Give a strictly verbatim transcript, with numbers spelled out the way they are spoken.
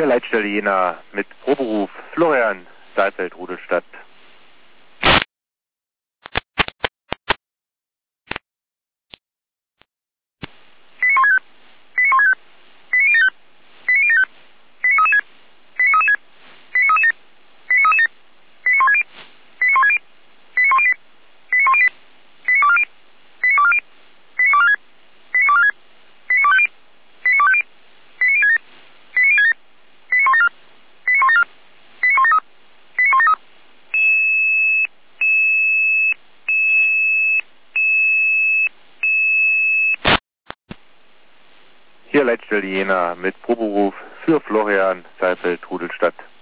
Hier Leitstelle Jena mit Proberuf Florian Saalfeld, Rudolstadt. Hier Leitstelle Jena mit Proberuf für Florian Saalfeld, Rudolstadt.